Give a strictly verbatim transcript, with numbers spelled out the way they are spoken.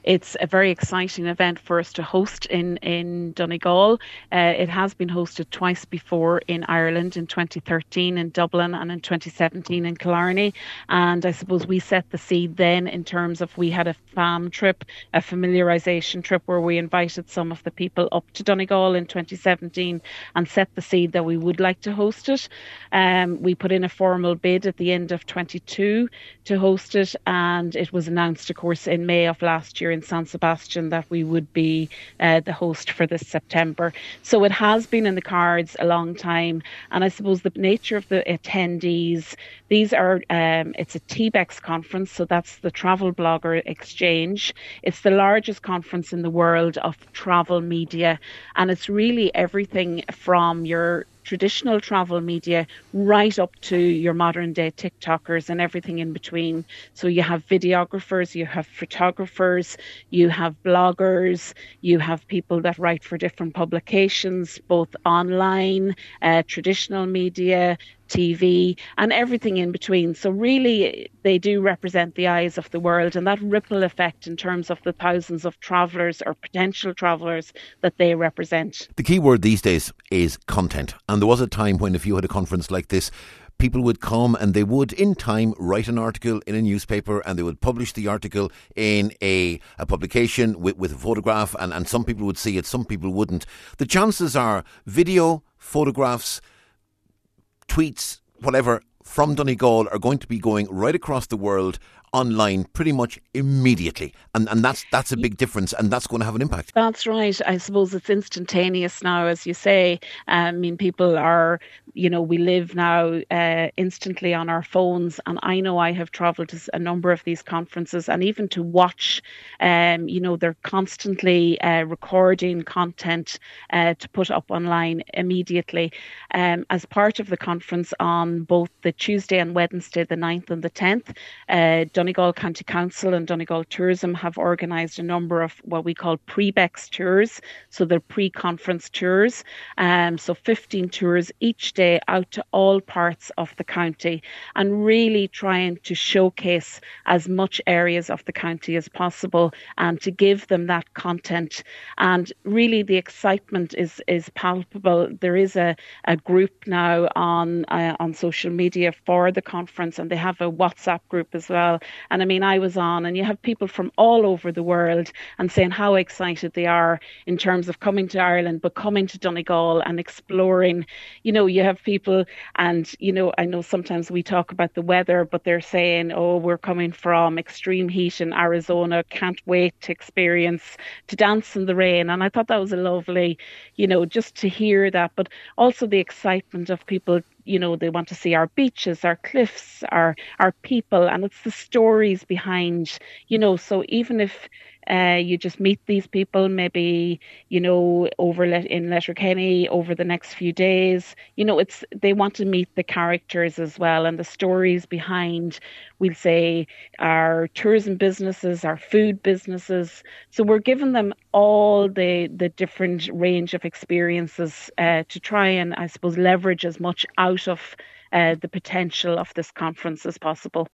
It's a very exciting event for us to host in, in Donegal. Uh, it has been hosted twice before in Ireland, in twenty thirteen in Dublin and in twenty seventeen in Killarney. And I suppose we set the seed then in terms of we had a FAM trip, a familiarisation trip where we invited some of the people up to Donegal in twenty seventeen and set the seed that we would like to host it. Um, we put in a formal bid at the end of twenty-two to host it, and it was announced, of course, in May of last year in San Sebastian that we would be uh, the host for this September. So it has been in the cards a long time, and I suppose the nature of the attendees, these are, um, it's a T BEX conference, so that's the Travel Blogger Exchange. It's the largest conference in the world of travel media, and it's really everything from your traditional travel media right up to your modern day TikTokers and everything in between. So you have videographers, you have photographers, you have bloggers, you have people that write for different publications, both online, uh, traditional media, T V, and everything in between. So really, they do represent the eyes of the world, and that ripple effect in terms of the thousands of travellers or potential travellers that they represent. The key word these days is content. And there was a time when if you had a conference like this, people would come and they would, in time, write an article in a newspaper and they would publish the article in a, a publication with, with a photograph, and, and some people would see it, some people wouldn't. The chances are video, photographs, tweets, whatever, from Donegal are going to be going right across the world online pretty much immediately. And and that's that's a big difference, and that's going to have an impact. That's right. I suppose it's instantaneous now, as you say. I mean, people are, you know, we live now uh, instantly on our phones. And I know I have travelled to a number of these conferences, and even to watch, um, you know, they're constantly uh, recording content uh, to put up online immediately. Um, as part of the conference on both the Tuesday and Wednesday, the ninth and the tenth, uh, Donegal County Council and Donegal Tourism have organised a number of what we call pre-BEX tours, so they're pre-conference tours. Um, so fifteen tours each day out to all parts of the county, and really trying to showcase as much areas of the county as possible and to give them that content. And really the excitement is is palpable. There is a, a group now on uh, on social media for the conference, and they have a WhatsApp group as well. And I mean, I was on, and you have people from all over the world and saying how excited they are in terms of coming to Ireland, but coming to Donegal and exploring. You know, you have people, and, you know, I know sometimes we talk about the weather, but they're saying, oh, we're coming from extreme heat in Arizona, can't wait to experience, to dance in the rain. And I thought that was a lovely, you know, just to hear that, but also the excitement of people. You know, they want to see our beaches, our cliffs, our our people, and it's the stories behind, you know, so even if uh, you just meet these people, maybe, you know, over le- in Letterkenny over the next few days, you know, it's they want to meet the characters as well and the stories behind, we'll say, our tourism businesses, our food businesses. So we're giving them all the the different range of experiences uh, to try and, I suppose, leverage as much out of uh, the potential of this conference as possible.